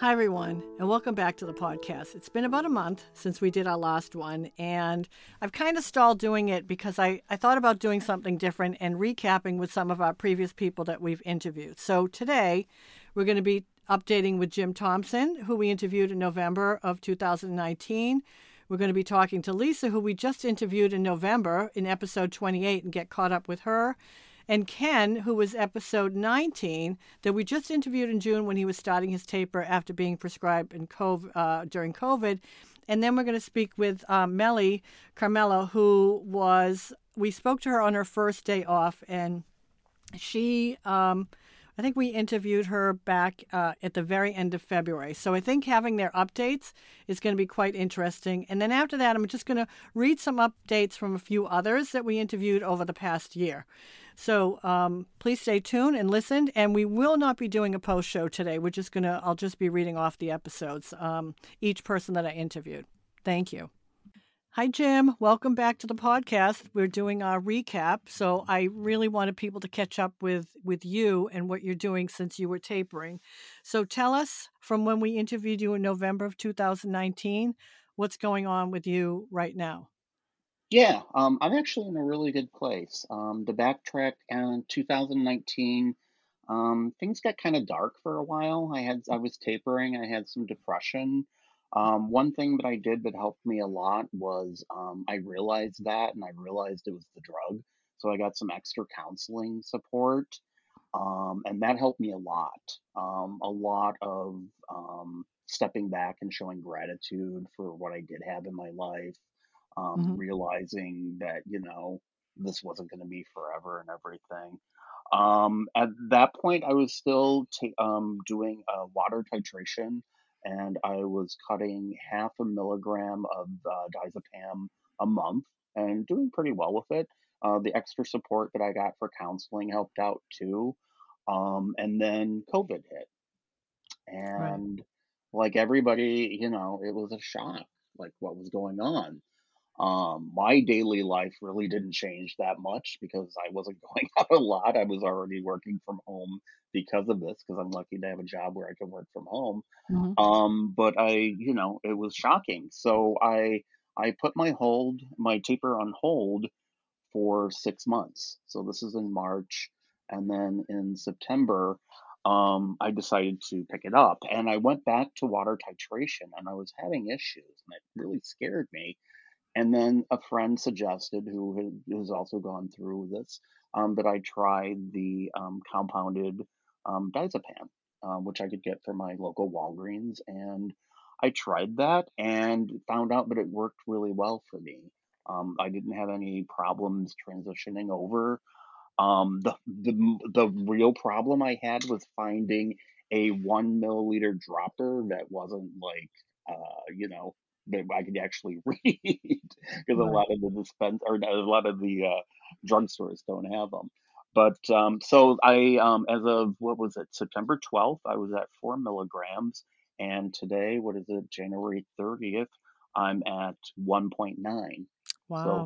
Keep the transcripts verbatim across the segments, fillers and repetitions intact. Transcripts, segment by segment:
Hi, everyone, and welcome back to the podcast. It's been about a month since we did our last one, and I've kind of stalled doing it because I, I thought about doing something different and recapping with some of our previous people that we've interviewed. So today, we're going to be updating with Jim Thompson, who we interviewed in November of two thousand nineteen. We're going to be talking to Lisa, who we just interviewed in November in episode twenty-eight, and get caught up with her. And Ken, who was episode nineteen, that we just interviewed in June when he was starting his taper after being prescribed in COVID, uh, during COVID. And then we're going to speak with um, Melly Carmelo, who was, we spoke to her on her first day off, and she, um, I think we interviewed her back uh, at the very end of February. So I think having their updates is going to be quite interesting. And then after that, I'm just going to read some updates from a few others that we interviewed over the past year. So um, please stay tuned and listen. And we will not be doing a post show today. We're just going to, I'll just be reading off the episodes, um, each person that I interviewed. Thank you. Hi, Jim. Welcome back to the podcast. We're doing our recap. So I really wanted people to catch up with, with you and what you're doing since you were tapering. So tell us, from when we interviewed you in November of two thousand nineteen, what's going on with you right now? Yeah, um, I'm actually in a really good place. Um, to backtrack, in two thousand nineteen, um, things got kind of dark for a while. I had I was tapering. I had some depression. Um, one thing that I did that helped me a lot was um, I realized that, and I realized it was the drug. So I got some extra counseling support, um, and that helped me a lot. Um, a lot of um, stepping back and showing gratitude for what I did have in my life, um, Mm-hmm. realizing that, you know, this wasn't going to be forever and everything. Um, at that point, I was still ta- um, doing uh, water titration, and I was cutting half a milligram of uh, diazepam a month and doing pretty well with it. Uh, the extra support that I got for counseling helped out too. Um, and then COVID hit, Right. and like everybody, you know, it was a shock, like what was going on. Um, my daily life really didn't change that much because I wasn't going out a lot. I was already working from home because of this, because I'm lucky to have a job where I can work from home. Mm-hmm. Um, but I, you know, it was shocking. So I I put my hold my taper on hold for six months. So this is in March, and then in September, um, I decided to pick it up, and I went back to water titration, and I was having issues, and it really scared me. And then a friend suggested, who had, has also gone through this, um, that I tried the um, compounded um, diazepam, um, which I could get from my local Walgreens. And I tried that and found out that it worked really well for me. Um, I didn't have any problems transitioning over. Um, the, the the real problem I had was finding a one milliliter dropper that wasn't like, uh, you know, that I could actually read, because a Right. lot of the dispense or a lot of the uh, drugstores don't have them. But um, so I, um, as of what was it, September twelfth, I was at four milligrams, and today, what is it, January thirtieth, I'm at one point nine. So Wow.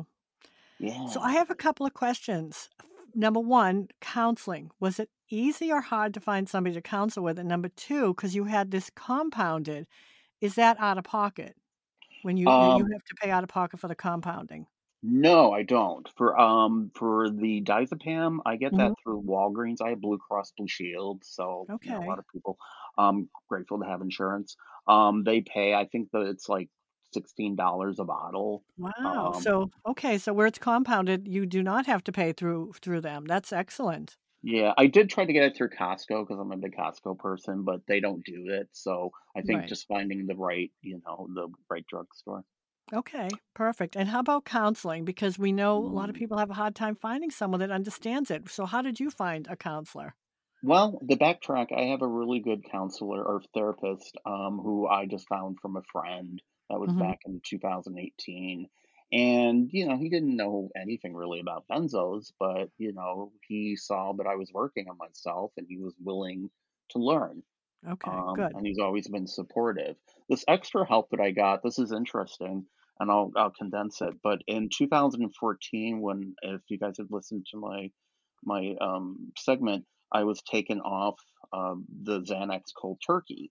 So yeah. I have a couple of questions. Number one, counseling. Was it easy or hard to find somebody to counsel with? And number two, because you had this compounded, is that out of pocket when you you you Um, have to pay out of pocket for the compounding? No, I don't. For um for the diazepam, I get Mhm. that through Walgreens. I have Blue Cross Blue Shield, so you know a lot Okay. of people um grateful to have insurance. Um, they pay. I think that it's like sixteen dollars a bottle. Wow. Um, So, okay, so where it's compounded, you do not have to pay through through them. That's excellent. yeah, I did try to get it through Costco because I'm a big Costco person, but they don't do it. So I think Right. just finding the right, you know, the right drugstore. Okay, perfect. And how about counseling? Because we know a lot of Mm. people have a hard time finding someone that understands it. So how did you find a counselor? Well, the backtrack, I have a really good counselor or therapist, um, who I just found from a friend. That was Mhm. back in two thousand eighteen. And, you know, he didn't know anything really about benzos, but, you know, he saw that I was working on myself and he was willing to learn. Okay, Um, good. and he's always been supportive. This extra help that I got, this is interesting, and I'll, I'll condense it. But in two thousand fourteen, when, if you guys have listened to my my um, segment, I was taken off um, the Xanax cold turkey.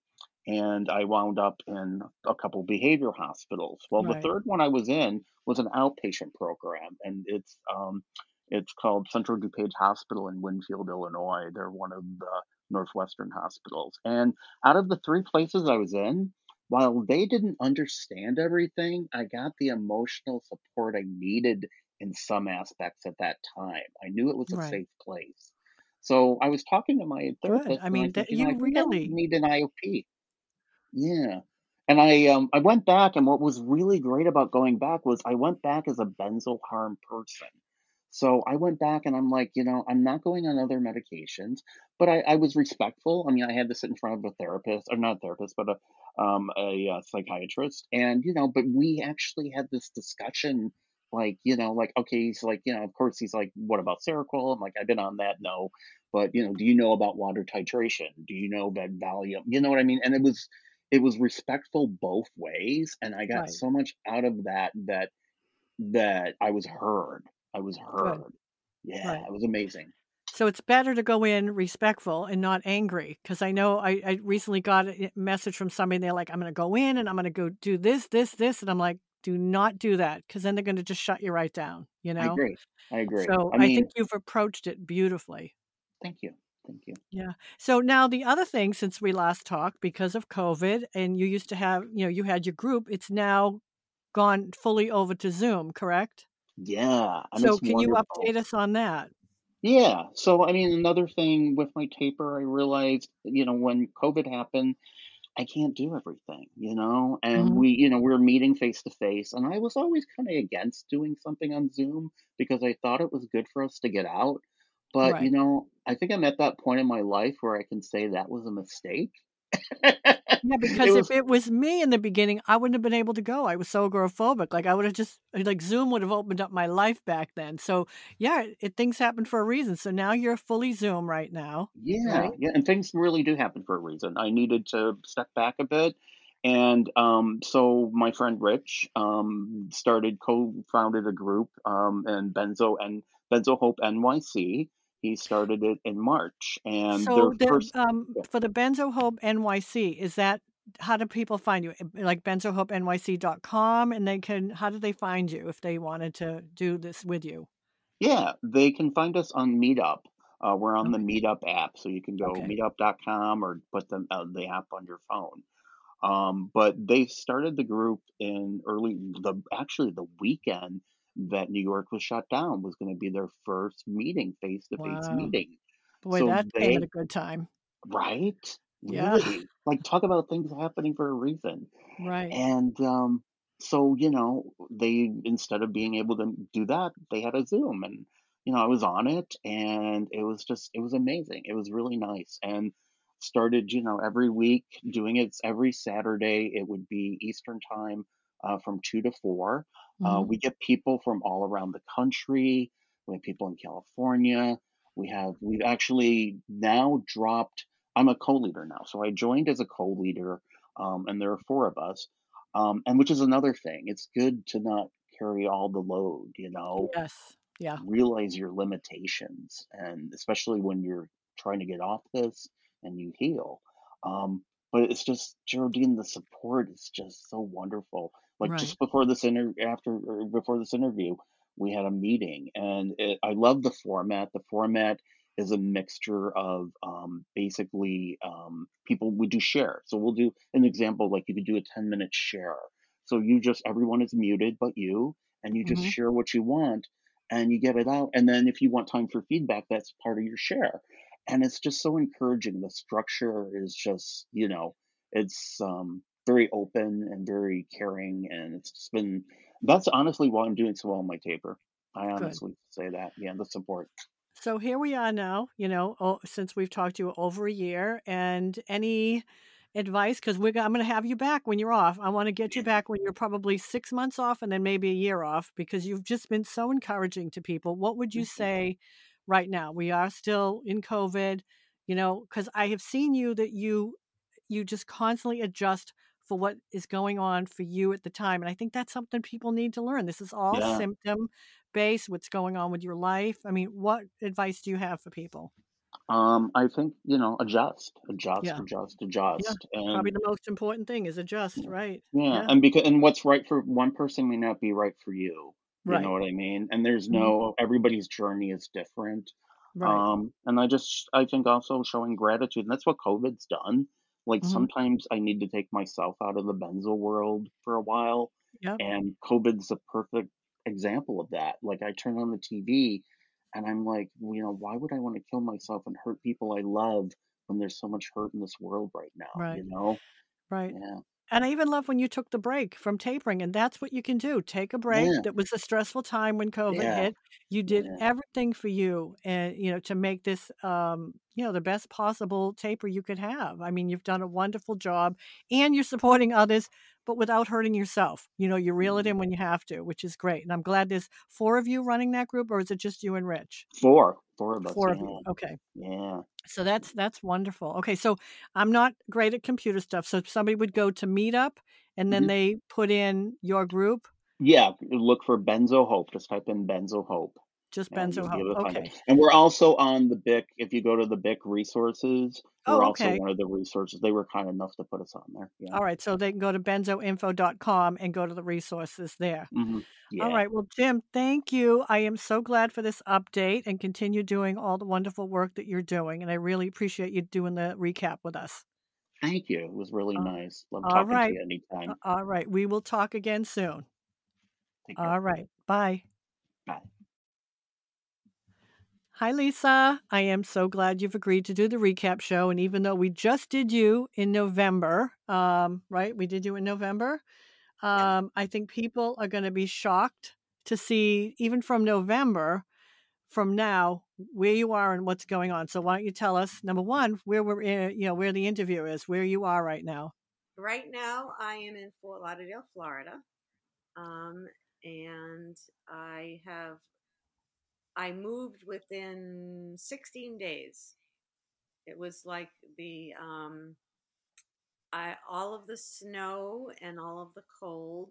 and I wound up in a couple behavior hospitals. Well, the Right. third one I was in was an outpatient program, and it's um, it's called Central DuPage Hospital in Winfield, Illinois. They're one of the Northwestern hospitals. And out of the three places I was in, while they didn't understand everything, I got the emotional support I needed in some aspects at that time. I knew it was a Right. safe place. So I was talking to my Good. therapist, I and I mean, said, that you know, I you think I really need an I O P. Yeah. And I um I went back, and what was really great about going back was I went back as a benzo harm person. So I went back and I'm like, you know, I'm not going on other medications, but I, I was respectful. I mean, I had to sit in front of a therapist, or not a therapist, but a um a, uh psychiatrist, and you know, but we actually had this discussion, like, you know, like, okay, he's like, you know, of course, he's like, what about Seroquel? I'm like, I've been on that, no, but you know, do you know about water titration? Do you know about Valium? You know what I mean? And it was it was respectful both ways, and I got right. so much out of that that that I was heard. I was Good. heard. Yeah, Right. it was amazing. So it's better to go in respectful and not angry, because I know I I recently got a message from somebody, they're like, "I'm gonna go in and I'm gonna go do this, this, this," and I'm like, "Do not do that, because then they're gonna just shut you right down," you I know? agree. I agree. So I I think mean, you've approached it beautifully. thank you. Thank you. Yeah. So now the other thing since we last talked, because of COVID and you used to have, you know, you had your group, it's now gone fully over to Zoom, correct? Yeah, and So it's can you wonderful. update us on that? Yeah. So, I mean, another thing with my taper, I realized, you know, when COVID happened, I can't do everything, you know? And Mhm. we, you know, we're meeting face to face. And I was always kind of against doing something on Zoom because I thought it was good for us to get out. But, you Right. know, I think I'm at that point in my life where I can say that was a mistake. Yeah, It because if was, it was me in the beginning, I wouldn't have been able to go. I was so agoraphobic. Like I would have just like Zoom would have opened up my life back then. So yeah, it, it things happen for a reason. So now you're fully Zoom right now, yeah, right? yeah. And things really do happen for a reason. I needed to step back a bit. And um, so my friend Rich um, started, co-founded a group, um, and Benzo and Benzo Hope N Y C. He started it in March, and their So the first, um yeah, for the Benzo Hope N Y C, is that how do people find you? Eh, like benzo hope N Y C dot com, and they can how do they find you if they wanted to do this with you? yeah, they can find us on Meetup. Uh, we're on the Okay. Meetup app, so you can go Okay. meetup dot com or put them uh, the app on your phone. Um, but they started the group in early the actually the weekend that New York was shut down was going to be their first meeting, face to face Wow. meeting. Boy, So that came at a they, good time. right, Yeah. really, like, talk about things happening for a reason. Right. And, um, so, you know, they, instead of being able to do that, they had a Zoom, and, you know, I was on it, and it was just it was amazing. It was really nice, and started, you know, every week doing it every Saturday. It would be Eastern time, uh, from two to four. Uh, Mhm. we get people from all around the country. We have people in California. We have we've actually now dropped. I'm a co-leader now, so I joined as a co-leader, um, and there are four of us, um, and which is another thing. It's good to not carry all the load, you know, Yes. Yeah. realize your limitations, and especially when you're trying to get off this and you heal. Um, but it's just, Geraldine, the support is just so wonderful. Like, Right. just before this inter after or before this interview, we had a meeting, and it, I love the format. The format is a mixture of, um, basically, um, people we do share. So we'll do an example, like you could do a ten minute share. So you just everyone is muted but you, and you just Mhm. share what you want, and you get it out. And then if you want time for feedback, that's part of your share. And it's just so encouraging. The structure is just, you know, it's um, very open and very caring. And it's just been, that's honestly why I'm doing so well on my taper. I Good. honestly say that. Yeah, the support. So here we are now, you know, oh, since we've talked to you over a year, and any advice? Because we're, go- I'm going to have you back when you're off. I want to get you Yeah. back when you're probably six months off and then maybe a year off because you've just been so encouraging to people. What would you Thank you. say right now? We are still in COVID, you know, because I have seen you that you you just constantly adjust for what is going on for you at the time. And I think that's something people need to learn. This is all Yeah. symptom based, what's going on with your life. I mean, what advice do you have for people? Um, I think, you know, adjust, adjust, Yeah. adjust, Yeah. adjust, Probably and the most important thing is adjust, right? yeah, Yeah. and because and what's right for one person may not be right for you. You know Right. what I mean? And there's Mhm. no everybody's journey is different. Right. Um, and I just I think also showing gratitude, and that's what COVID's done. Like Mhm. sometimes I need to take myself out of the benzo world for a while, Yep. and COVID's a perfect example of that. Like I turn on the T V and I'm like, you know, why would I want to kill myself and hurt people I love when there's so much hurt in this world right now, Right. you know? Right. Yeah. And I even love when you took the break from tapering, and that's what you can do. Take a break. Yeah. That was a stressful time when COVID Yeah. hit. You did Yeah. everything for you and, you know, to make this, um, you know, the best possible taper you could have. I mean, you've done a wonderful job and you're supporting others, but without hurting yourself. You know, you reel it Mhm. in when you have to, which is great. And I'm glad there's four of you running that group, or is it just you and Rich? four, four of us, four of yeah, you. Okay. yeah. So that's that's wonderful. Okay, so I'm not great at computer stuff. So somebody would go to Meetup and then Mhm. they put in your group, Yeah, look for Benzo Hope, just type in Benzo Hope, just and Benzo you'll be Hope. able to find it. Okay. And we're also on the B I C, if you go to the B I C resources, we're Oh, also okay. one of the resources. They were kind enough to put us on there, yeah. All right. So they can go to benzo info dot com and go to the resources there. Mhm. All Yeah. right. Well, Jim, thank you. I am so glad for this update and continue doing all the wonderful work that you're doing. And I really appreciate you doing the recap with us. Thank you, it was really Uh, nice. Love all talking to right. you Uh, anytime. All right. We will talk again soon. Take care. All right. Bye. Bye. Hi, Lisa. I am so glad you've agreed to do the recap show. And even though we just did you in November, um, right? We did you in November. Yeah. Um, I think people are going to be shocked to see, even from November, from now, where you are and what's going on. So why don't you tell us, number one, where we're in, you know, where the interview is, where you are right now. Right now, I am in Fort Lauderdale, Florida, um, and I have I moved within sixteen days. It was like the um, I all of the snow and all of the cold,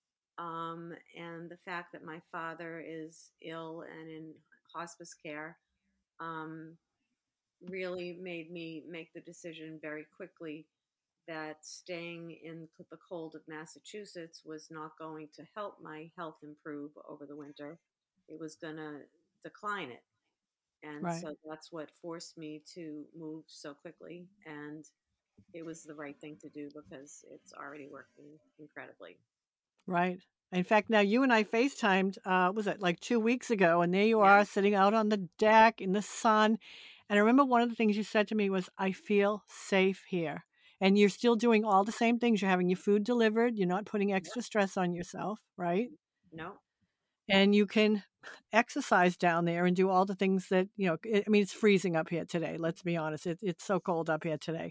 um, and the fact that my father is ill and in hospice care, um, really made me make the decision very quickly that staying in the cold of Massachusetts was not going to help my health improve over the winter. It was going to decline it. And Right. so that's what forced me to move so quickly. And it was the right thing to do because it's already working incredibly. Right. In fact, now you and I FaceTimed, uh, was it like two weeks ago? And there you Yeah, are sitting out on the deck in the sun. And I remember one of the things you said to me was, I feel safe here. And you're still doing all the same things. You're having your food delivered. You're not putting yeah, extra stress on yourself, right? no, And you can exercise down there and do all the things that, you know, I I mean, it's freezing up here today. Let's be honest. It, it's so cold up here today.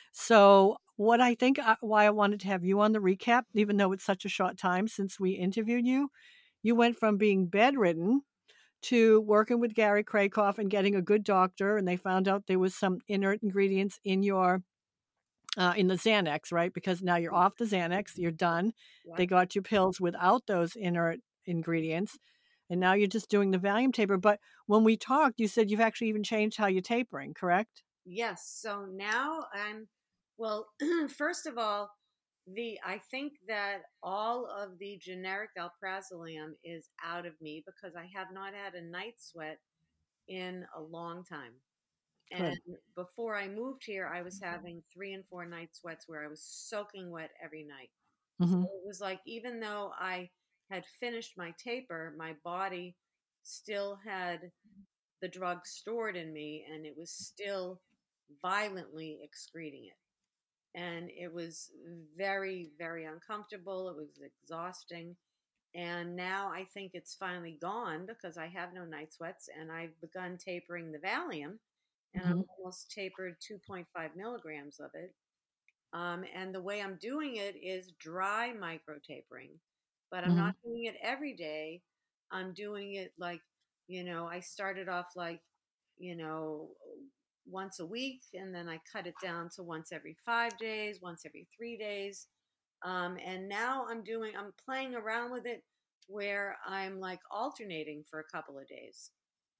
So, what I think uh, why I wanted to have you on the recap, even though it's such a short time since we interviewed you, you went from being bedridden to working with Gary Krakoff and getting a good doctor, and they found out there was some inert ingredients in your uh, in the Xanax, right? Because now you're off the Xanax, you're done. yeah. They got you pills without those inert ingredients, and now you're just doing the Valium taper. But when we talked, you said you've actually even changed how you're tapering, correct? Yes. So now I'm, well, first of all, the I think that all of the generic alprazolam is out of me because I have not had a night sweat in a long time. And Good. before I moved here, I was having three and four night sweats where I was soaking wet every night. So Hmm. it was like even though I had finished my taper, my body still had the drug stored in me and it was still violently excreting it. And it was very, very uncomfortable. It was exhausting. And now I think it's finally gone because I have no night sweats and I've begun tapering the Valium and I'm Hmm. almost tapered two point five milligrams of it. Um, and the way I'm doing it is dry micro tapering, but I'm Hmm. not doing it every day. I'm doing it like, you know, I started off like, you know, once a week, and then I cut it down to once every five days, once every three days. Um, and now I'm doing, I'm playing around with it where I'm like alternating for a couple of days.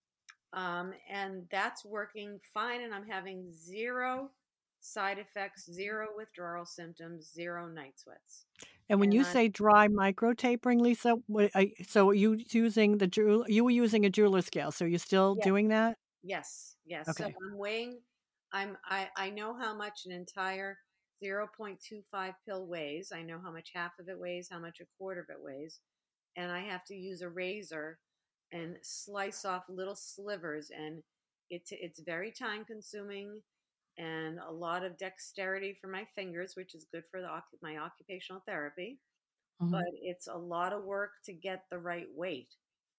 Um, and that's working fine. And I'm having zero side effects, zero withdrawal symptoms, zero night sweats. And when And you I'm, say dry micro tapering, Lisa, what, I, so are you using the jewel? You were using a jeweler scale, so you're still yes, doing that? yes, yes. So Okay. I'm weighing, I'm, I, I know how much an entire zero point two five pill weighs. I know how much half of it weighs, how much a quarter of it weighs. And I have to use a razor and slice off little slivers. And it, it's very time consuming and a lot of dexterity for my fingers, which is good for the, my occupational therapy. But Hmm. it's a lot of work to get the right weight.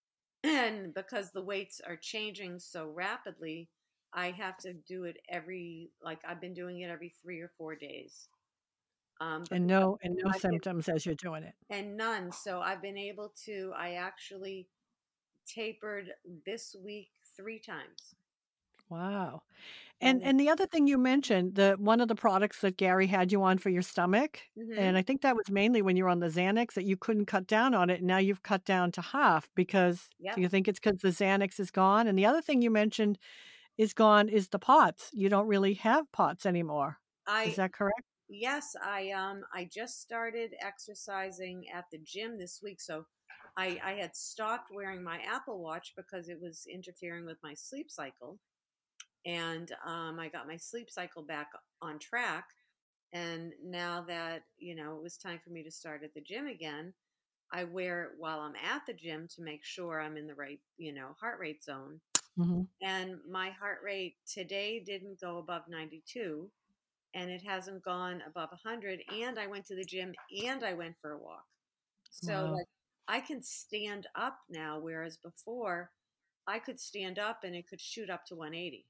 And because the weights are changing so rapidly, I have to do it every, like I've been doing it every three or four days. Um, And because no, and no I've been, symptoms as you're doing it. and none. So I've been able to, I actually tapered this week three times. Wow. And And and the other thing you mentioned, the one of the products that Gary had you on for your stomach, hmm and I think that was mainly when you were on the Xanax that you couldn't cut down on it, and now you've cut down to half because yep, do you think it's because the Xanax is gone? And the other thing you mentioned is gone is the POTS. You don't really have POTS anymore. Is I that correct? yes, I um I just started exercising at the gym this week. So I I had stopped wearing my Apple Watch because it was interfering with my sleep cycle. And um, I got my sleep cycle back on track. And now that, you know, it was time for me to start at the gym again, I wear it while I'm at the gym to make sure I'm in the right, you know, heart rate zone. Mhm. And my heart rate today didn't go above ninety-two and it hasn't gone above one hundred. And I went to the gym and I went for a walk. So, Wow. like, I can stand up now, whereas before I could stand up and it could shoot up to one eighty.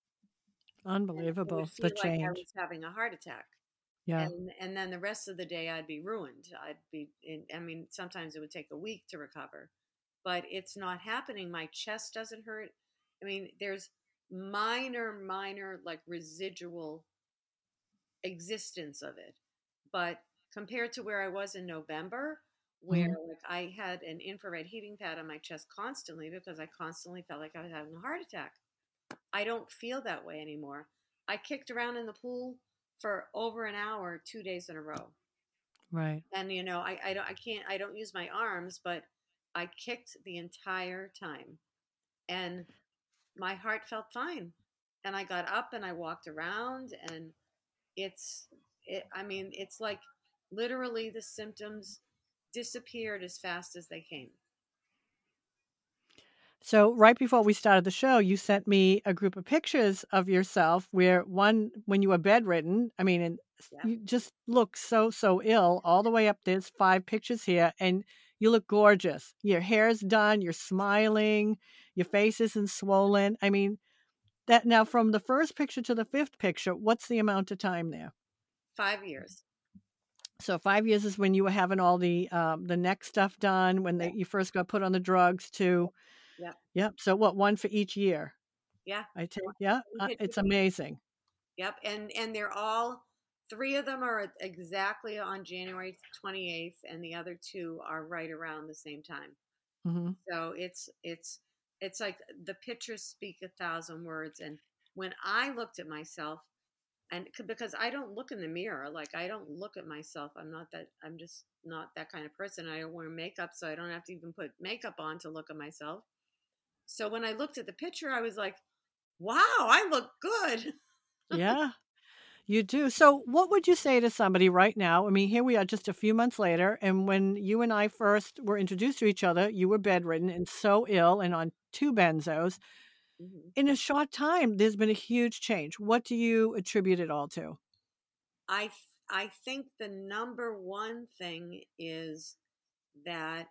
And it would Unbelievable, the feel like I change. was having a heart attack. Yeah. And and then the rest of the day I'd be ruined. I'd be in, I mean, sometimes it would take a week to recover. But it's not happening. My chest doesn't hurt. I mean, there's minor minor like residual existence of it. But compared to where I was in November, where Mhm. like I had an infrared heating pad on my chest constantly because I constantly felt like I was having a heart attack. I don't feel that way anymore. I kicked around in the pool for over an hour, two days in a row. Right. And you know, I, I don't I can't I don't use my arms, but I kicked the entire time. And my heart felt fine. And I got up and I walked around and it's it, I mean, it's like literally the symptoms disappeared as fast as they came. So right before we started the show, you sent me a group of pictures of yourself where one when you were bedridden, I mean, and s- Yeah. you just look so so ill all the way up. There's five pictures here, and you look gorgeous. Your hair's done. You're smiling. Your face isn't swollen. I mean, that now from the first picture to the fifth picture, what's the amount of time there? Five years. So five years is when you were having all the um, the neck stuff done when Yeah. they, you first got put on the drugs. To Yeah. yep. So what? One for each year. Yeah. I take yeah, One uh, picture it's for each. amazing. Yep. And and they're all three of them are exactly on January twenty-eighth and the other two are right around the same time. Mhm. So it's it's it's like the pictures speak a thousand words. And when I looked at myself, and c- because I don't look in the mirror, like I don't look at myself. I'm not that. I'm just not that kind of person. I don't wear makeup, so I don't have to even put makeup on to look at myself. So when I looked at the picture, I was like, "Wow, I look good." Yeah, you do. So what would you say to somebody right now? I mean, here we are just a few months later, and when you and I first were introduced to each other, you were bedridden and so ill and on two benzos. Mhm. In a short time, there's been a huge change. What do you attribute it all to? I th- I think the number one thing is that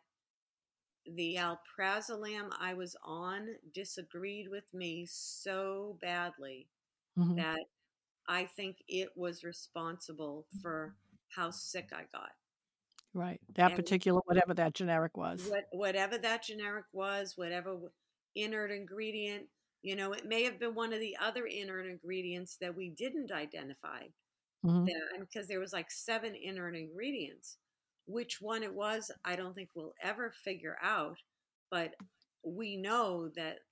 the alprazolam I was on disagreed with me so badly Mhm. that I think it was responsible for how sick I got. Right. That And particular whatever that generic was. what whatever that generic was, whatever w- inert ingredient, you know, it may have been one of the other inert ingredients that we didn't identify. Mhm. That because there was like seven inert ingredients. Which one it was, I don't think we'll ever figure out. But we know that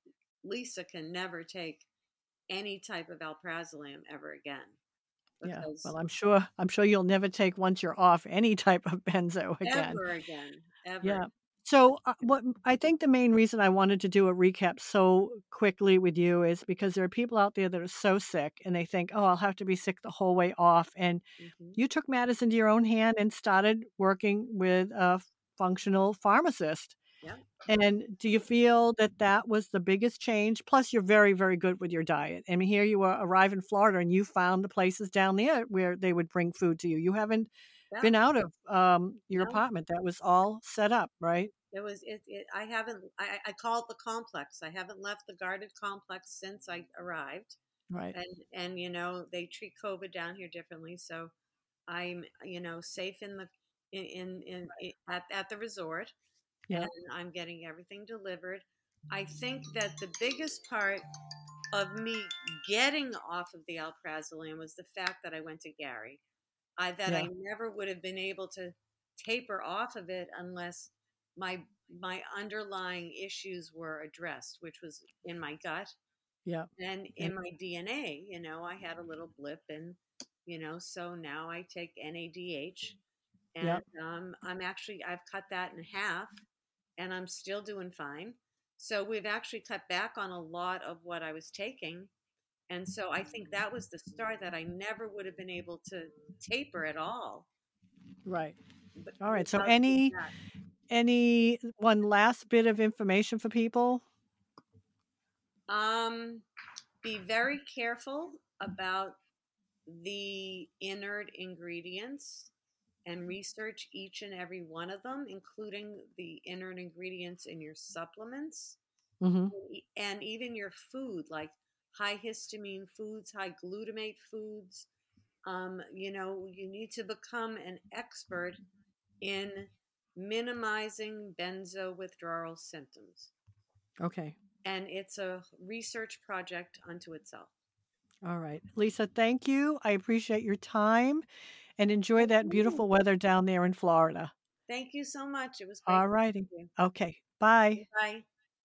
Lisa can never take any type of alprazolam ever again Yeah. because Well, I'm sure I'm sure you'll never take once you're off any type of benzo again. ever again, ever. Yeah. So, uh, what I think the main reason I wanted to do a recap so quickly with you is because there are people out there that are so sick and they think, "Oh, I'll have to be sick the whole way off." And Hmm. you took matters into your own hand and started working with a functional pharmacist. Yeah, And do you feel that that was the biggest change? Plus, you're very, very good with your diet. I mean, here you are, arrive in Florida, and you found the places down there where they would bring food to you. You haven't yeah. been out of um, your No, apartment. That was all set up, right? it was it. it I haven't. I, I call it the complex. I haven't left the guarded complex since I arrived, Right. and and you know they treat COVID down here differently. So I'm you know safe in the in in, in, in at at the resort, and Yeah. I'm getting everything delivered. I think that the biggest part of me getting off of the alprazolam was the fact that I went to Gary. I that Yeah. I never would have been able to taper off of it unless my my underlying issues were addressed, which was in my gut Yeah. and And in my D N A. You know, I had a little blip, and you know, so now I take N A D H, yeah. and um, I'm actually I've cut that in half, and I'm still doing fine. So we've actually cut back on a lot of what I was taking. And so I think that was the start that I never would have been able to taper at all Right. but All right. So, without doing any that. any one last bit of information for people? Um, be very careful about the inert ingredients and research each and every one of them, including the inert ingredients in your supplements Mm-hmm. e- and even your food, like high histamine foods, high glutamate foods. Um, you know, you need to become an expert in minimizing benzo withdrawal symptoms. Okay. And it's a research project unto itself. All right. Lisa, thank you. I appreciate your time and enjoy Thank that you. beautiful weather down there in Florida. Thank you so much. It was great All talking righty. to you. Okay. Bye. Bye.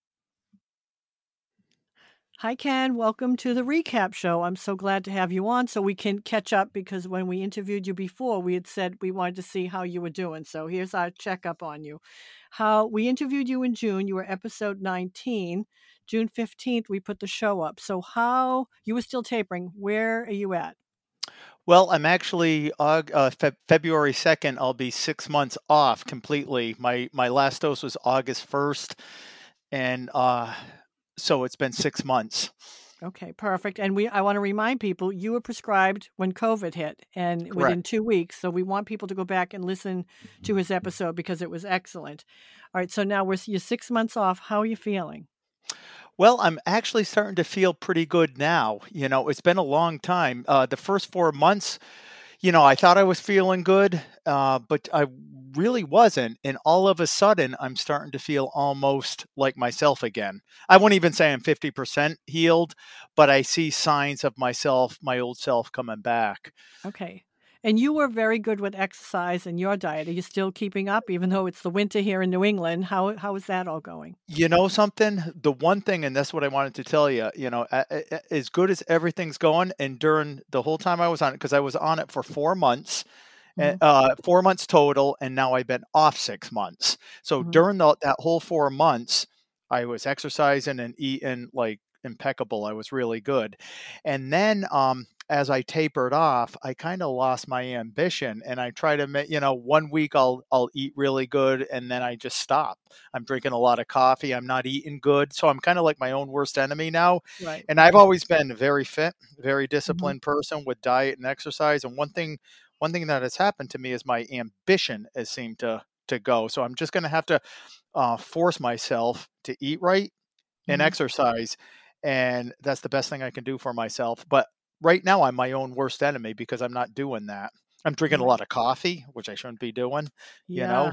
Hi, Ken. Welcome to the recap show. I'm so glad to have you on so we can catch up because when we interviewed you before, we had said we wanted to see how you were doing. So here's our checkup on you. How we interviewed you in June, you were episode nineteen. June fifteenth, we put the show up. So, how you were still tapering. Where are you at? Well, I'm actually Aug uh, Feb February second, I'll be six months off completely. My my last dose was August first, and uh, so it's been six months. Okay, perfect. And we I want to remind people you were prescribed when COVID hit and Correct. within two weeks. So we want people to go back and listen to his episode because it was excellent. All right, so now we're you're six months off. How are you feeling? Well, I'm actually starting to feel pretty good now. You know, it's been a long time. Uh, the first four months, you know, I thought I was feeling good, uh, but I really wasn't. And all of a sudden, I'm starting to feel almost like myself again. I won't even say I'm fifty percent healed, but I see signs of myself, my old self coming back. Okay. And you were very good with exercise and your diet. Are you still keeping up even though it's the winter here in New England? How how is that all going? You know something? The one thing, and that's what I wanted to tell you, you know, a- a- a- as good as everything's going, and during the whole time I was on it, because I was on it for four months, uh, Mhm. uh, four months total, and now I've been off six months. So Mhm. during the, that whole four months, I was exercising and eating like impeccable. I was really good. And then um, as I tapered off, I kind of lost my ambition, and I try to make, you know, one week I'll I'll eat really good, and then I just stop. I'm drinking a lot of coffee. I'm not eating good, so I'm kind of like my own worst enemy now. Right. And I've always been a very fit, very Mhm. disciplined person with diet and exercise. And one thing one thing that has happened to me is my ambition has seemed to to go. So I'm just going to have to uh, force myself to eat right and Mhm. exercise, and that's the best thing I can do for myself. But right now, I'm my own worst enemy because I'm not doing that. I'm drinking a Right. lot of coffee, which I shouldn't be doing. You know, Yeah.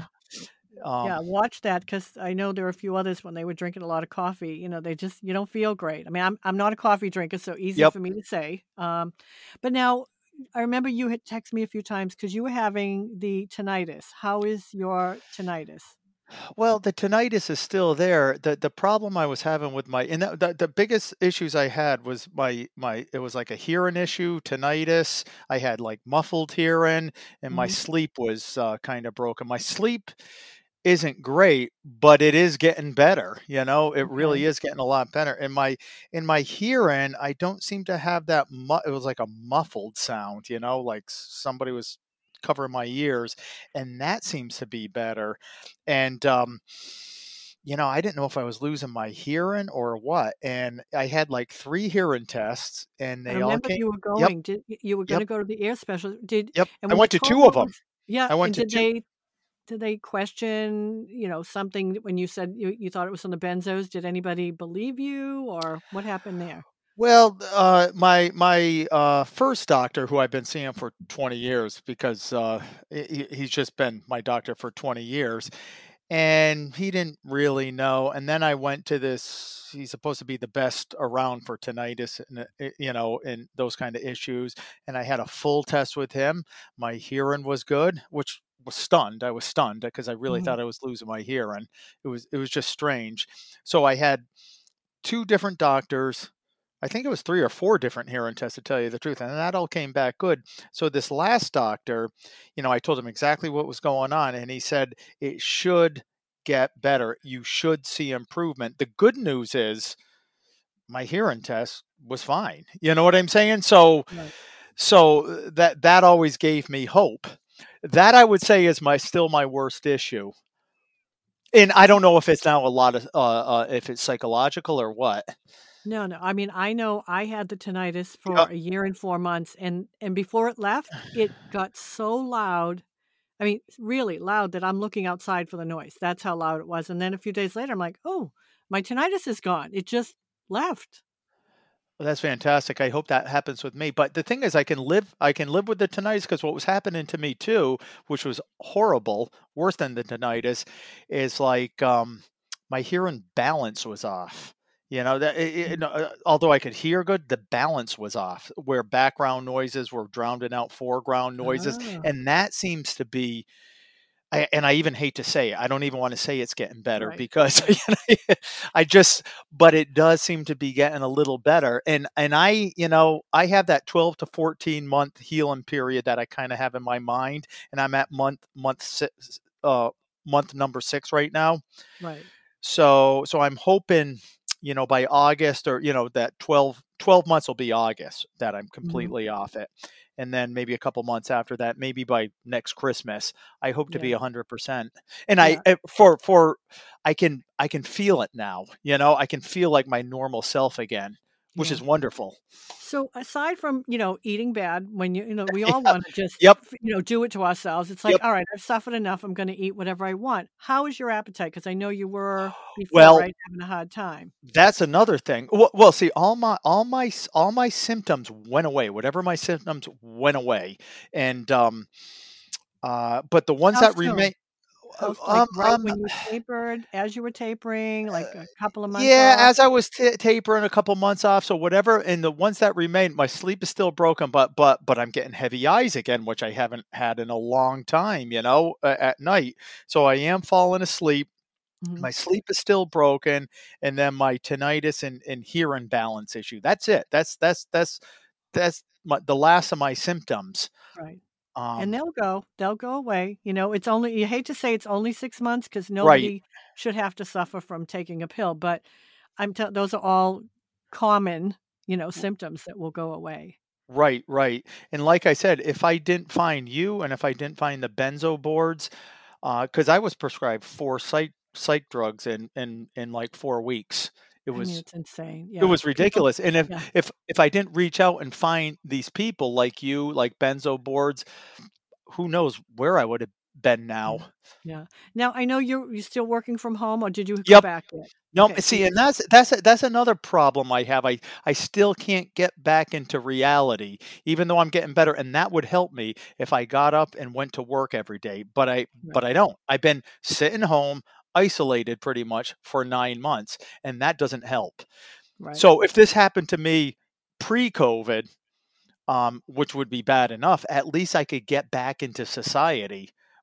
um, Yeah, watch that because I know there are a few others when they were drinking a lot of coffee, you know, they just you don't feel great. I mean, I'm I'm not a coffee drinker, so easy yep. for me to say. Um, but now I remember you had texted me a few times because you were having the tinnitus. How is your tinnitus? Well, the tinnitus is still there. The the problem I was having with my and the, the, the biggest issues I had was my my it was like a hearing issue, tinnitus. I had like muffled hearing, and my Hmm. sleep was uh, kind of broken. My sleep isn't great, but it is getting better. You know, it Okay. really is getting a lot better. And my in my hearing, I don't seem to have that. Mu- it was like a muffled sound. You know, like somebody was covering my ears, and that seems to be better. And um, you know, I didn't know if I was losing my hearing or what. And I had like three hearing tests, and I they all remember came. you were Yep, going. Did y- you were going yep, to go to the ear specialist? Did yep. and I when you went to told two of what them. was yeah, I went and to did two. they did they question, you know, something when you said you, you thought it was on the benzos? Did anybody believe you or what happened there? Well, uh, my my uh, first doctor, who I've been seeing for twenty years, because uh, he, he's just been my doctor for twenty years, and he didn't really know. And then I went to this. He's supposed to be the best around for tinnitus, and uh, you know, and those kind of issues. And I had a full test with him. My hearing was good, which was stunned. I was stunned because I really Hmm. thought I was losing my hearing. It was it was just strange. So I had two different doctors. I think it was three or four different hearing tests, to tell you the truth, and that all came back good. So this last doctor, you know, I told him exactly what was going on, and he said it should get better. You should see improvement. The good news is my hearing test was fine. You know what I'm saying? So Right. so uh, that that always gave me hope. That I would say is my still my worst issue. And I don't know if it's now a lot of uh, uh if it's psychological or what. No, no. I mean, I know I had the tinnitus for Yep. a year and four months, and and before it left, it got so loud. I mean, really loud that I'm looking outside for the noise. That's how loud it was. And then a few days later, I'm like, oh, my tinnitus is gone. It just left. Well, that's fantastic. I hope that happens with me. But the thing is, I can live. I can live with the tinnitus because what was happening to me too, which was horrible, worse than the tinnitus, is like um, my hearing balance was off. You know that it, it, Mhm. uh, although I could hear good, the balance was off. Where background noises were drowning out foreground noises, Oh, and that seems to be I, and I even hate to say it. I don't even want to say it's getting better right, because right. you know, I just, but it does seem to be getting a little better. And and I, you know, I have that twelve to fourteen month healing period that I kind of have in my mind, and I'm at month month six, uh, month number six right now. Right. So so I'm hoping, you know, by August or, you know, that twelve twelve months will be August that I'm Mhm. completely off it. And then maybe a couple months after that, maybe by next Christmas, I hope to be Yeah. one hundred percent. And I Yeah. eh, for for I can I can feel it now, you know, I can feel like my normal self again, which Yeah. is wonderful. So aside from, you know, eating bad when you, you know, we all want to just, Yep. f- you know, do it to ourselves. It's like, Yep. all right, I've suffered enough. I'm going to eat whatever I want. How is your appetite? Because I know you were before, Well, right? Having a hard time. that's another thing. Well, well, see, all my all my s- all my symptoms went away. Whatever my symptoms went away, and um, uh, but the ones How that soon? remain, How, uh, s- like um, right um, when you tapered, as you were tapering, like a couple of months yeah, off? as I was ta tapering a couple months off, so whatever, and the ones that remain, my sleep is still broken, but but but I'm getting heavy eyes again, which I haven't had in a long time, you know, uh, at night. So I am falling asleep. Hmm. My sleep is still broken, and then my tinnitus and, and hearing balance issue. That's it. That's that's that's that's my, the last of my symptoms. Right. And Um, they'll go. They'll go away. You know, it's only you hate to say it's only six months because right, nobody should have to suffer from taking a pill, but I'm tell those are all common, you know, symptoms that will go away. right, right. And like I said, if I didn't find you, and if I didn't find the benzo boards, because I was prescribed four psych psych drugs in in in like four weeks. It I mean, was it's insane. it Yeah. was People ridiculous. And if yeah. if if I didn't reach out and find these people like you, like benzo boards, who knows where I would have been now. Yeah. Yeah. Now, I know you're you're still working from home, or did you go Yep. back yet? No, Okay, so see, you're and that's that's that's another problem I have. I I still can't get back into reality, even though I'm getting better, and that would help me if I got up and went to work every day. But I but right, I don't. I've been sitting home, isolated pretty much for nine months, and that doesn't help. right. So if this happened to me pre-COVID, um, which would be bad enough, at least I could get back into society.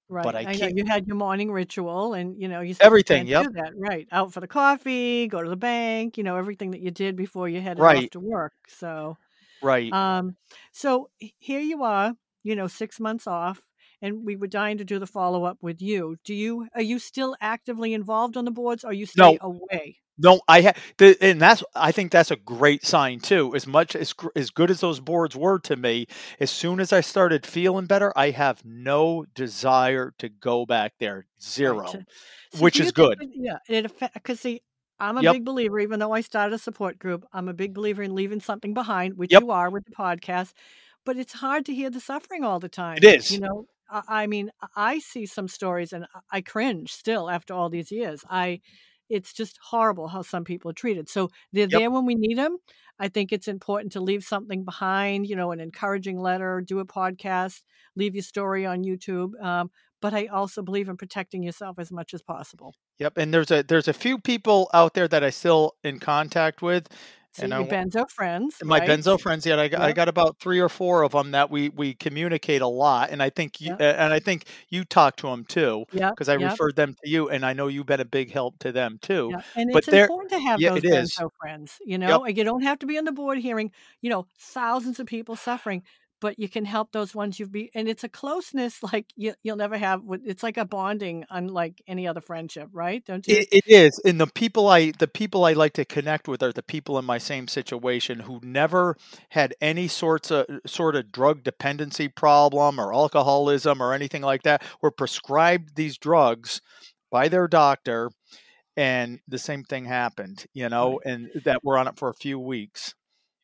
but Right. I I know can't. you had your morning ritual and, you know, you said you Everything. plan to Yep. do that, right? Out for the coffee, go to the bank, you know, everything that you did before you headed off Right. to work. So, Right. um, so h- here you are, you know, six months off, and we were dying to do the follow up with you. Do you are you still actively involved on the boards, or you stay No. away? No, I ha the and that's I think that's a great sign too. As much as gr as good as those boards were to me, as soon as I started feeling better, I have no desire to go back there, Right. So, zero, so do which you is think good. that, yeah, it affect, because see, I'm a Yep, big believer, even though I started a support group, I'm a big believer in leaving something behind, which yep, you are with the podcast, but it's hard to hear the suffering all the it time. You is. know, I, I mean, I I see some stories and I I cringe still after all these years. I, it's just horrible how some people are treated. So they're Yep, there when we need them. I think it's important to leave something behind, you know, an encouraging letter, do a podcast, leave your story on YouTube. Um, but I also believe in protecting yourself as much as possible. yep, and there's a there's a few people out there that I still in contact with, See, and I your wa benzo friends, my right? benzo friends, yet I got I Yep, got about three or four of them that we we communicate a lot, and I think you yep, a and I think you talk to them too, yep, because I yep, referred them to you, and I know you've been a big help to them too, yep, and but it's they're important to have yeah, those it is. benzo friends, you Yep. know? And you don't have to be on the board hearing, you know, thousands of people suffering, but you can help those ones you've be and it's a closeness like you you'll never have with it's like a bonding unlike any other friendship, right? Don't you? It it is, and the people I the people I like to connect with are the people in my same situation who never had any sorts of sort of drug dependency problem or alcoholism or anything like that, were prescribed these drugs by their doctor, and the same thing happened, you know, Right. and that were on it for a few weeks,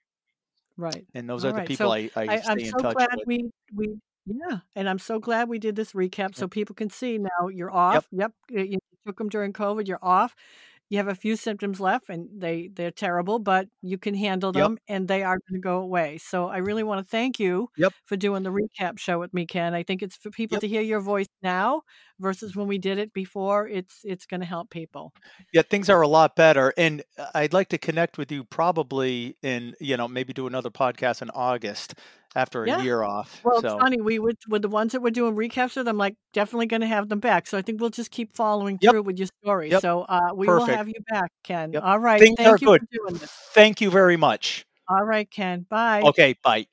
Right. and those are All the right. people So I I I, I'm stay in so touch glad with. we we yeah, and I'm so glad we did this recap Yep. so people can see now you're Yep. off. Yep, y- you took them during COVID. You're off. You have a few symptoms left, and they they're terrible, but you can handle Yep. them, and they are going to go away. So I really want to thank you Yep. for doing the recap show with me, Ken. I think it's for people Yep. to hear your voice now versus when we did it before. It's it's going to help people. Yeah, things are a lot better, and uh, I'd like to connect with you probably in, you know, maybe do another podcast in August after a Yeah. year off. Well, it's So, funny, we would with the ones that we're doing recaps with, I'm, like, definitely gonna have them back, so I think we'll just keep following yep, through with your story, yep, so, uh, we will perfect. have you back, Ken. Yep. Alright, Things are thank you good. for doing this. Thank you very much. Alright, Ken, bye. Okay, bye.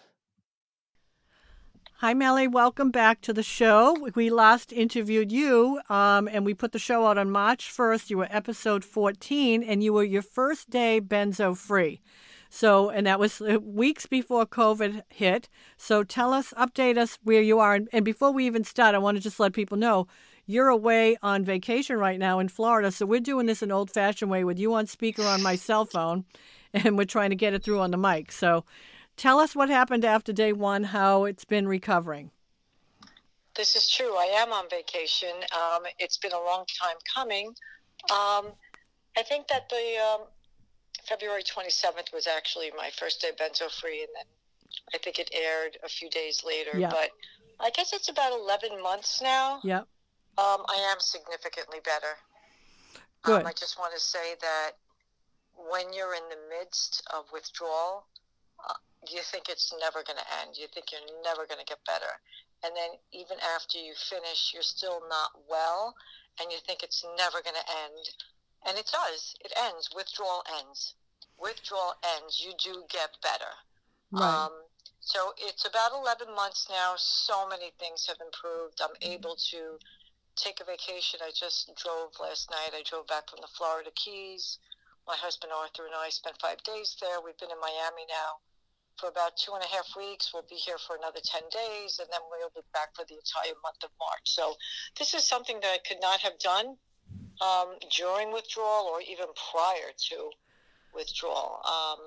Hi, Melly, welcome back to the show. We last interviewed you, um, and we put the show out on March first. You were episode fourteen, and you were your first day benzo-free. So, and that was uh, weeks before COVID hit. So tell us, update us where you are. And, and before we even start, I want to just let people know you're away on vacation right now in Florida. So we're doing this an old fashioned way with you on speaker on my cell phone, and we're trying to get it through on the mic. So tell us what happened after day one, how it's been recovering. This is true. I am on vacation. Um, it's been a long time coming. Um, I think that the um, February twenty-seventh was actually my first day benzo-free, and then I think it aired a few days later. Yeah. But I guess it's about eleven months now. Yep. Um, I am significantly better. Good. Um, I just want to say that when you're in the midst of withdrawal, uh, you think it's never going to end. You think you're never going to get better. And then even after you finish, you're still not well, and you think it's never going to end. And it does. It ends. Withdrawal ends. Withdrawal ends. You do get better. Right. Um, so it's about eleven months now. So many things have improved. I'm able to take a vacation. I just drove last night. I drove back from the Florida Keys. My husband Arthur and I spent five days there. We've been in Miami now for about two and a half weeks. We'll be here for another ten days, and then we'll be back for the entire month of March. So this is something that I could not have done um, during withdrawal or even prior to withdrawal. Um,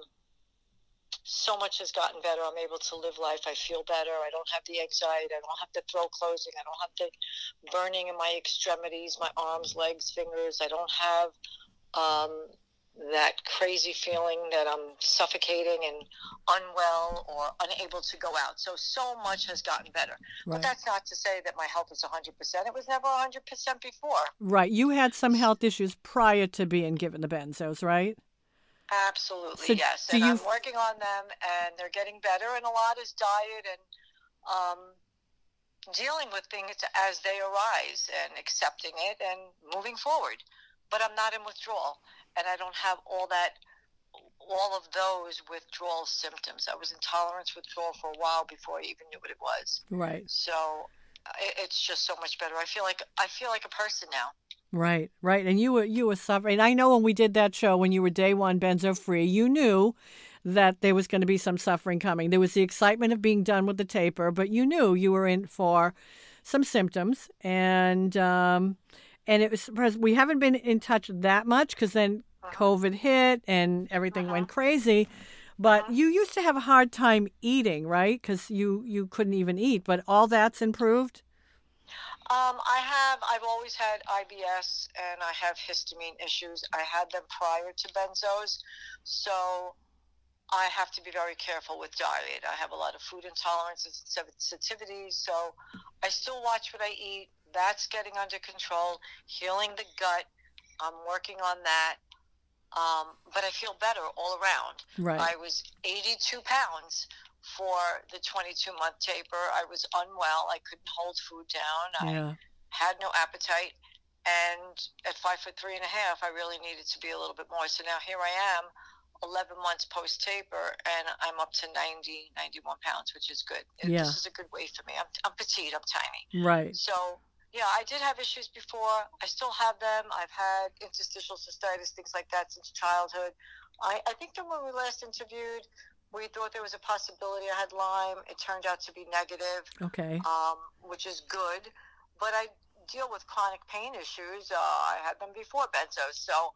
so much has gotten better. I'm able to live life. I feel better. I don't have the anxiety. I don't have the throat closing. I don't have the burning in my extremities, my arms, legs, fingers. I don't have um, that crazy feeling that I'm suffocating and unwell or unable to go out. So, so much has gotten better. Right. But that's not to say that my health is one hundred percent. It was never one hundred percent before. Right. You had some health issues prior to being given the benzos, right? Absolutely, So yes. do And you I'm working on them, and they're getting better, and a lot is diet and um, dealing with things as they arise and accepting it and moving forward. But I'm not in withdrawal, and I don't have all that, all of those withdrawal symptoms. I was in tolerance withdrawal for a while before I even knew what it was. Right. So it's just so much better. I feel like I feel like a person now. Right, right. And you were you were suffering. I know when we did that show, when you were day one benzo free, you knew that there was going to be some suffering coming. There was the excitement of being done with the taper, but you knew you were in for some symptoms. And um, and it was, we haven't been in touch that much because then Uh-huh. COVID hit and everything Uh-huh. went crazy. But Uh-huh. you used to have a hard time eating, right? Because you, you couldn't even eat. But all that's improved? Um, I have, I've always had I B S and I have histamine issues. I had them prior to benzos. So I have to be very careful with diet. I have a lot of food intolerances and sensitivities. So I still watch what I eat. That's getting under control, healing the gut. I'm working on that. Um, but I feel better all around. Right. I was eighty-two pounds for the twenty-two month taper. I was unwell. I couldn't hold food down. Yeah. I had no appetite. And at five foot three and a half, I really needed to be a little bit more. So now here I am, eleven months post taper, and I'm up to ninety, ninety-one pounds, which is good. Yeah. This is a good weight for me. I'm, I'm petite. I'm tiny. Right. So yeah, I did have issues before. I still have them. I've had interstitial cystitis, things like that since childhood. I, I think that when we last interviewed, we thought there was a possibility I had Lyme. It turned out to be negative, Okay. um, which is good. But I deal with chronic pain issues. Uh, I had them before benzos. So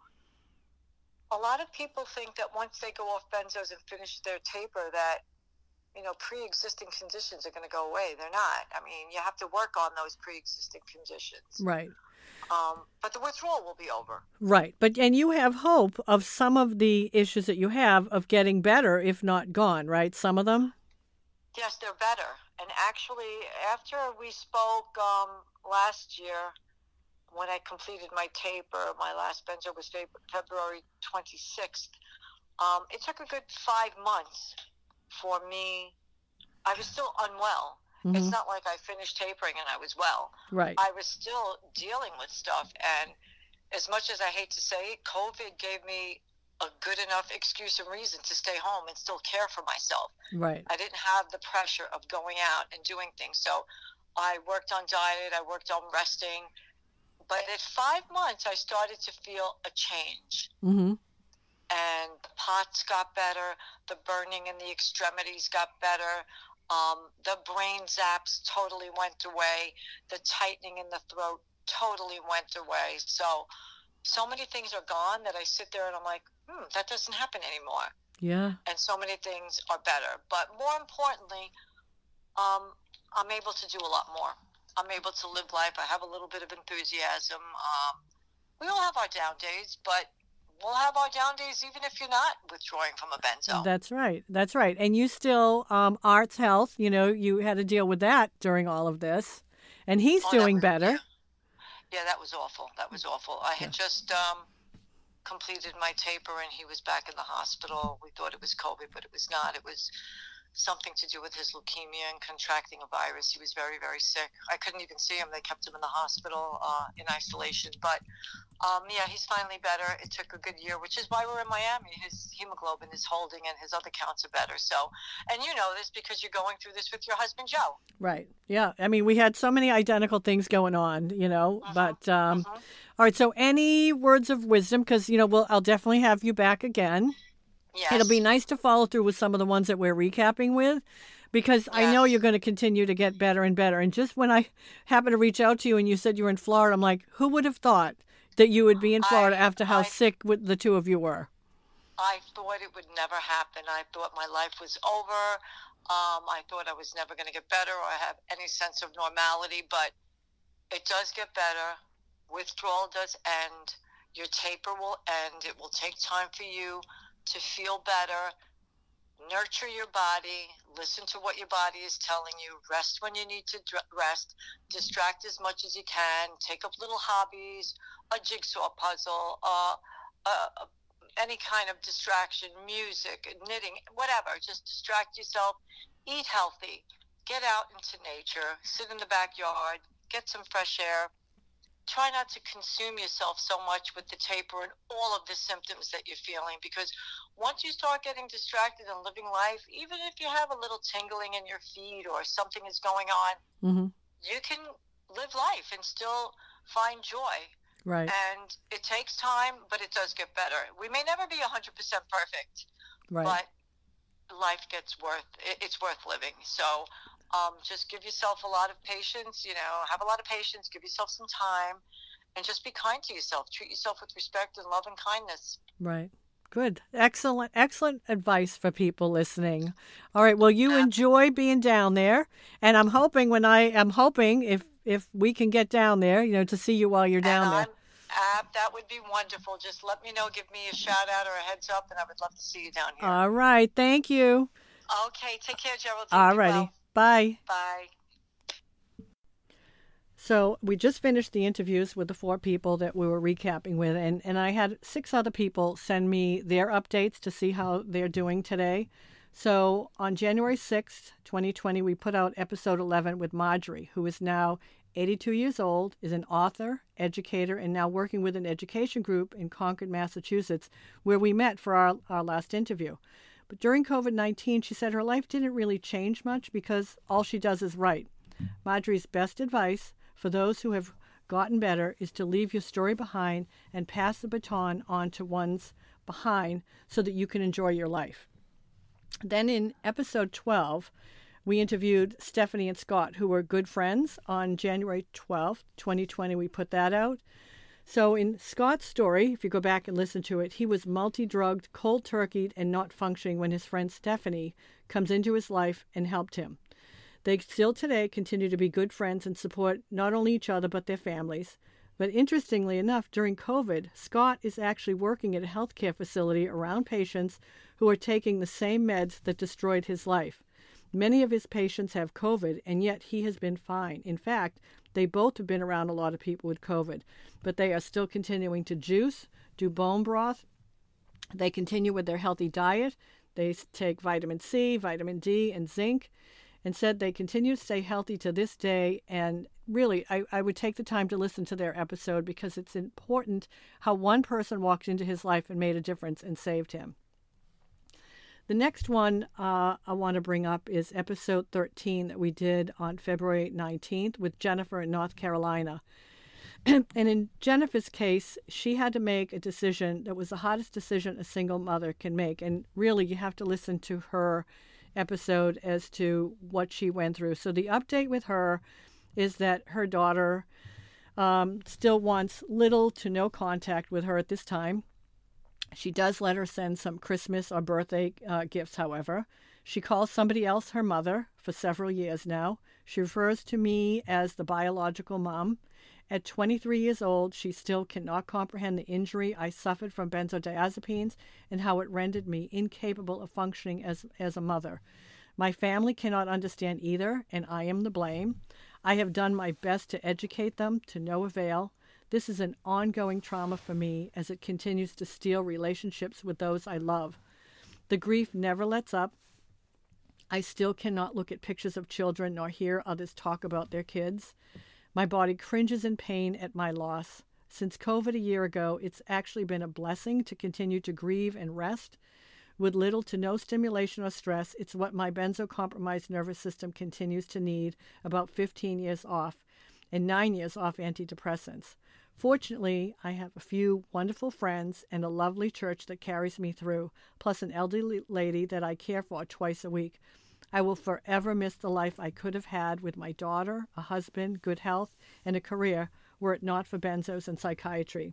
a lot of people think that once they go off benzos and finish their taper that, you know, pre-existing conditions are going to go away. They're not. I mean, you have to work on those pre-existing conditions. Right. Um, but the withdrawal will be over. Right. But, and you have hope of some of the issues that you have of getting better, if not gone, right? Some of them? Yes, they're better. And actually, after we spoke um, last year, when I completed my taper, my last benzo was February twenty-sixth, um, it took a good five months for me. I was still unwell. Mm-hmm. It's not like I finished tapering and I was well. Right. I was still dealing with stuff. And as much as I hate to say it, COVID gave me a good enough excuse and reason to stay home and still care for myself. Right. I didn't have the pressure of going out and doing things. So I worked on diet. I worked on resting. But at five months, I started to feel a change. Mm-hmm. And the POTS got better. The burning in the extremities got better. Um, the brain zaps totally went away. The tightening in the throat totally went away. So, so many things are gone that I sit there and I'm like, hmm, that doesn't happen anymore. Yeah. And so many things are better. But more importantly, um, I'm able to do a lot more. I'm able to live life. I have a little bit of enthusiasm. Um, we all have our down days, but we'll have our down days even if you're not withdrawing from a benzo. That's right. That's right. And you still, um, Art's health, you know, you had to deal with that during all of this. And he's oh, doing was, better. Yeah. yeah, that was awful. That was awful. I had yeah. just um, completed my taper and he was back in the hospital. We thought it was COVID, but it was not. It was something to do with his leukemia and contracting a virus. He was very, very sick. I couldn't even see him. They kept him in the hospital uh, in isolation. But um, yeah, he's finally better. It took a good year, which is why we're in Miami. His hemoglobin is holding and his other counts are better. So, and you know this because you're going through this with your husband, Joe. Right. Yeah. I mean, we had so many identical things going on, you know, mm-hmm. but um, mm-hmm. all right. So any words of wisdom, because, you know, we'll, I'll definitely have you back again. Yes. It'll be nice to follow through with some of the ones that we're recapping with, because yes. I know you're going to continue to get better and better. And just when I happened to reach out to you and you said you were in Florida, I'm like, who would have thought that you would be in Florida I, after how I, sick the two of you were? I thought it would never happen. I thought my life was over. Um, I thought I was never going to get better or have any sense of normality, but it does get better. Withdrawal does end. Your taper will end. It will take time for you to feel better. Nurture your body. Listen to what your body is telling you. Rest when you need to rest. Distract as much as you can. Take up little hobbies, a jigsaw puzzle, uh, uh, any kind of distraction, music, knitting, whatever. Just distract yourself. Eat healthy. get out into nature, sit in the backyard, get some fresh air. Try not to consume yourself so much with the taper and all of the symptoms that you're feeling, because once you start getting distracted and living life, even if you have a little tingling in your feet or something is going on, Mm-hmm. you can live life and still find joy. Right. And it takes time, but it does get better. We may never be one hundred percent perfect, Right. but life gets worth, it's worth living. So um, just give yourself a lot of patience, you know, have a lot of patience, give yourself some time, and just be kind to yourself. Treat yourself with respect and love and kindness. Right. Good. Excellent, excellent advice for people listening. All right. Well, you Uh, enjoy being down there, and I'm hoping when I am hoping if if we can get down there, you know, to see you while you're and down I'm, there. uh, that would be wonderful. Just let me know, give me a shout out or a heads up, and I would love to see you down here. All right. Thank you. Okay. Take care, Geraldine. All Be righty. well. Bye. Bye. So we just finished the interviews with the four people that we were recapping with, and, and I had six other people send me their updates to see how they're doing today. So on January sixth, twenty twenty, we put out episode eleven with Marjorie, who is now eighty-two years old, is an author, educator, and now working with an education group in Concord, Massachusetts, where we met for our, our last interview. But during COVID nineteen, she said her life didn't really change much because all she does is write. Marjorie's best advice for those who have gotten better is to leave your story behind and pass the baton on to ones behind so that you can enjoy your life. Then in episode twelve, we interviewed Stephanie and Scott, who were good friends. On January twelfth, twenty twenty, we put that out. So in Scott's story, if you go back and listen to it, he was multi-drugged, cold-turkeyed, and not functioning when his friend Stephanie comes into his life and helped him. They still today continue to be good friends and support not only each other but their families. But interestingly enough, during COVID, Scott is actually working at a healthcare facility around patients who are taking the same meds that destroyed his life. Many of his patients have COVID, and yet he has been fine. In fact, they both have been around a lot of people with COVID, but they are still continuing to juice, do bone broth. They continue with their healthy diet. They take vitamin C, vitamin D, and zinc, and said they continue to stay healthy to this day. And really, I, I would take the time to listen to their episode because it's important how one person walked into his life and made a difference and saved him. The next one uh, I want to bring up is episode thirteen that we did on February nineteenth with Jennifer in North Carolina. And in Jennifer's case, she had to make a decision that was the hardest decision a single mother can make. And really, you have to listen to her episode as to what she went through. So the update with her is that her daughter um, still wants little to no contact with her at this time. She does let her send some Christmas or birthday uh, gifts, however. She calls somebody else her mother for several years now. She refers to me as the biological mom. At twenty-three years old, she still cannot comprehend the injury I suffered from benzodiazepines and how it rendered me incapable of functioning as, as a mother. My family cannot understand either, and I am the blame. I have done my best to educate them, to no avail. This is an ongoing trauma for me as it continues to steal relationships with those I love. The grief never lets up. I still cannot look at pictures of children nor hear others talk about their kids. My body cringes in pain at my loss. Since COVID a year ago, it's actually been a blessing to continue to grieve and rest. With little to no stimulation or stress, it's what my benzo-compromised nervous system continues to need, about fifteen years off, and nine years off antidepressants. Fortunately, I have a few wonderful friends and a lovely church that carries me through, plus an elderly lady that I care for twice a week. I will forever miss the life I could have had with my daughter, a husband, good health, and a career were it not for benzos and psychiatry.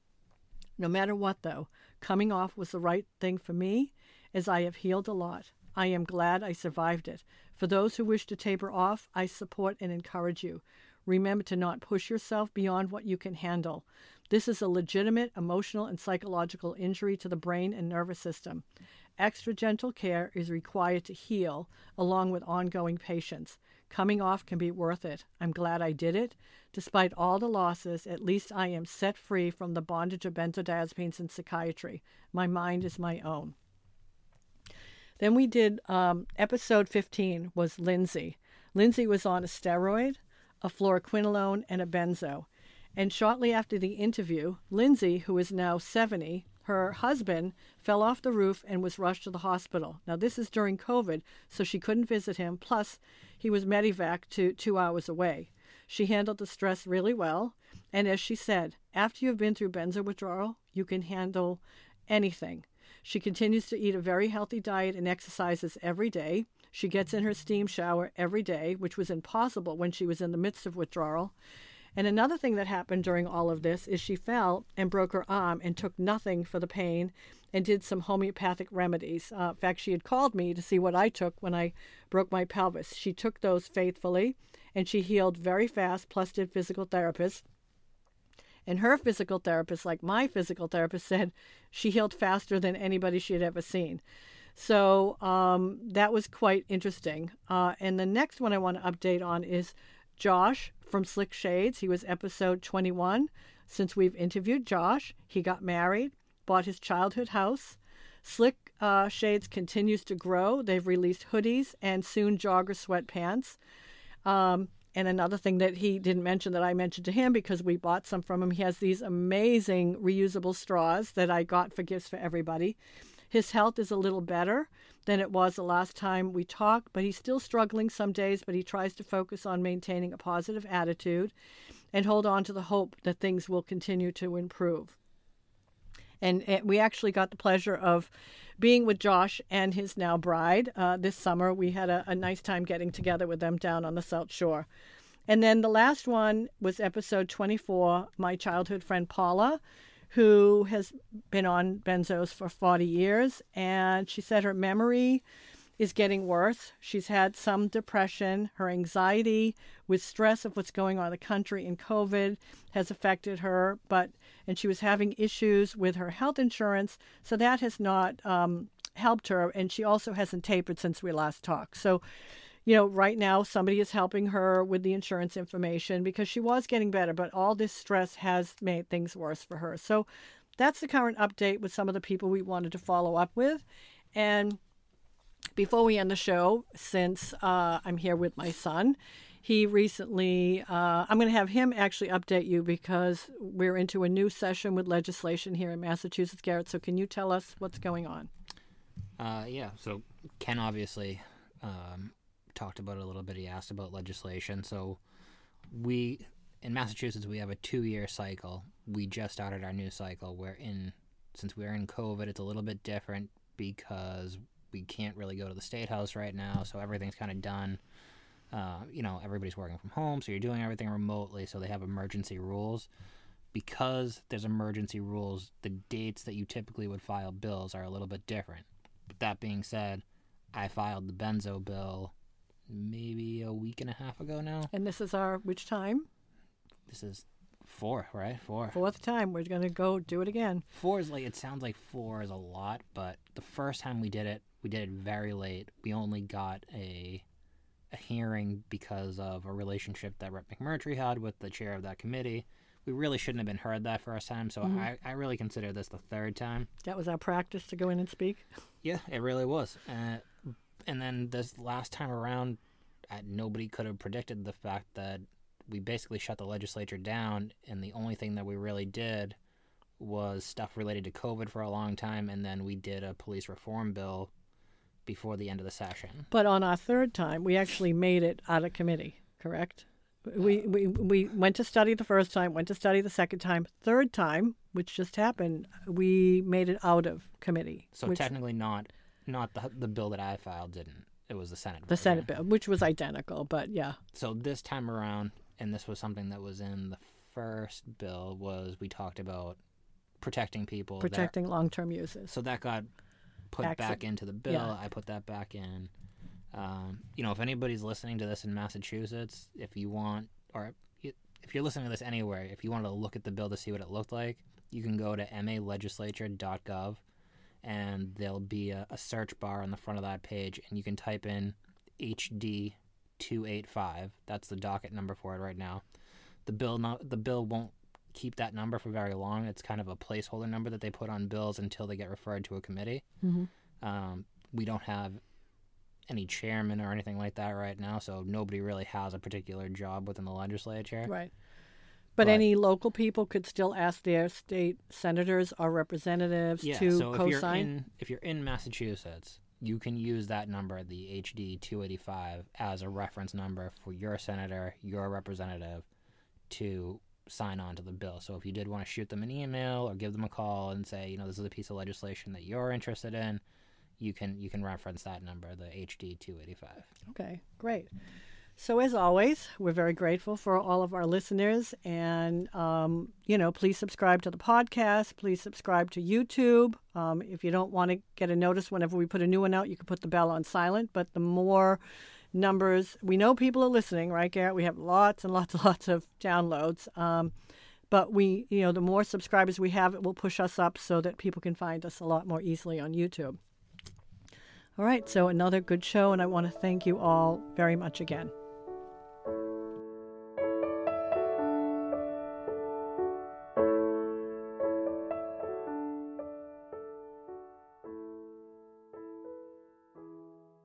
No matter what, though, coming off was the right thing for me, as I have healed a lot. I am glad I survived it. For those who wish to taper off, I support and encourage you. Remember to not push yourself beyond what you can handle. This is a legitimate emotional and psychological injury to the brain and nervous system. Extra gentle care is required to heal, along with ongoing patience. Coming off can be worth it. I'm glad I did it. Despite all the losses, at least I am set free from the bondage of benzodiazepines and psychiatry. My mind is my own. Then we did um, episode fifteen was Lindsay. Lindsay was on a steroid, a fluoroquinolone, and a benzo. And shortly after the interview, Lindsay, who is now seventy, her husband fell off the roof and was rushed to the hospital. Now, this is during COVID, so she couldn't visit him. Plus, he was medevac to two hours away. She handled the stress really well. And as she said, after you've been through benzo withdrawal, you can handle anything. She continues to eat a very healthy diet and exercises every day. She gets in her steam shower every day, which was impossible when she was in the midst of withdrawal. And another thing that happened during all of this is she fell and broke her arm and took nothing for the pain and did some homeopathic remedies. Uh, in fact, she had called me to see what I took when I broke my pelvis. She took those faithfully, and she healed very fast, plus did physical therapists. And her physical therapist, like my physical therapist, said she healed faster than anybody she had ever seen. So um, that was quite interesting. Uh, and the next one I want to update on is Josh from Slick Shades. He was episode twenty-one. Since we've interviewed Josh, he got married, bought his childhood house. Slick uh, Shades continues to grow. They've released hoodies and soon jogger sweatpants. Um, and another thing that he didn't mention that I mentioned to him because we bought some from him, he has these amazing reusable straws that I got for gifts for everybody. His health is a little better than it was the last time we talked, but he's still struggling some days, but he tries to focus on maintaining a positive attitude and hold on to the hope that things will continue to improve. And we actually got the pleasure of being with Josh and his now bride uh, this summer. We had a, a nice time getting together with them down on the South Shore. And then the last one was episode twenty-four, my childhood friend Paula, who has been on benzos for forty years. And she said her memory is getting worse. She's had some depression. Her anxiety with stress of what's going on in the country and COVID has affected her. But and she was having issues with her health insurance. So that has not um, helped her. And she also hasn't tapered since we last talked. So, you know, right now somebody is helping her with the insurance information because she was getting better. But all this stress has made things worse for her. So that's the current update with some of the people we wanted to follow up with. And before we end the show, since uh, I'm here with my son, he recently, uh, I'm going to have him actually update you because we're into a new session with legislation here in Massachusetts, Garrett. So can you tell us what's going on? Uh, yeah, so Ken obviously um, talked about it a little bit. He asked about legislation. So we, in Massachusetts, we have a two-year cycle. We just started our new cycle. We're in, since we're in COVID, it's a little bit different because we can't really go to the State House right now, so everything's kind of done. Uh, you know, everybody's working from home, so you're doing everything remotely, so they have emergency rules. Because there's emergency rules, the dates that you typically would file bills are a little bit different. But that being said, I filed the benzo bill maybe a week and a half ago now. And this is our, which time? This is four, right? Four. Fourth time. We're going to go do it again. Four is like, it sounds like four is a lot, but the first time we did it, we did it very late. We only got a a hearing because of a relationship that Rep McMurtry had with the chair of that committee. We really shouldn't have been heard that first time, so mm-hmm. I, I really consider this the third time. That was our practice to go in and speak? Yeah, it really was. Uh, and then this last time around, I, nobody could have predicted the fact that we basically shut the legislature down, and the only thing that we really did was stuff related to COVID for a long time, and then we did a police reform bill before the end of the session. But on our third time, we actually made it out of committee, correct? We, we we went to study the first time, went to study the second time. Third time, which just happened, we made it out of committee. So which, technically not not the the bill that I filed didn't. It was the Senate bill. The Senate bill, which was identical, but yeah. So this time around, and this was something that was in the first bill, was we talked about protecting people. Protecting long-term users. So that got put Exit. back into the bill. Yeah. I put that back in. Um, you know, if anybody's listening to this in Massachusetts, if you want, or if you're listening to this anywhere, if you want to look at the bill to see what it looked like, you can go to m a legislature dot gov, and there'll be a, a search bar on the front of that page, and you can type in H D two eighty-five. That's the docket number for it right now. The bill, not, the bill won't keep that number for very long. It's kind of a placeholder number that they put on bills until they get referred to a committee. Mm-hmm. Um, we don't have any chairman or anything like that right now, so nobody really has a particular job within the legislature. Right. But, But- any local people could still ask their state senators or representatives Yeah, to so if you're co-sign? in if you're in Massachusetts, you can use that number, the H D two eighty-five, as a reference number for your senator, your representative, to sign on to the bill. So if you did want to shoot them an email or give them a call and say, you know, this is a piece of legislation that you're interested in, you can you can reference that number, the H D two eighty-five. Okay, great. So as always, we're very grateful for all of our listeners. And, um, you know, please subscribe to the podcast. Please subscribe to YouTube. Um, if you don't want to get a notice whenever we put a new one out, you can put the bell on silent. But the more numbers, we know people are listening, right, Garrett? We have lots and lots and lots of downloads. Um, but we, you know, the more subscribers we have, it will push us up so that people can find us a lot more easily on YouTube. All right, so another good show, and I want to thank you all very much again.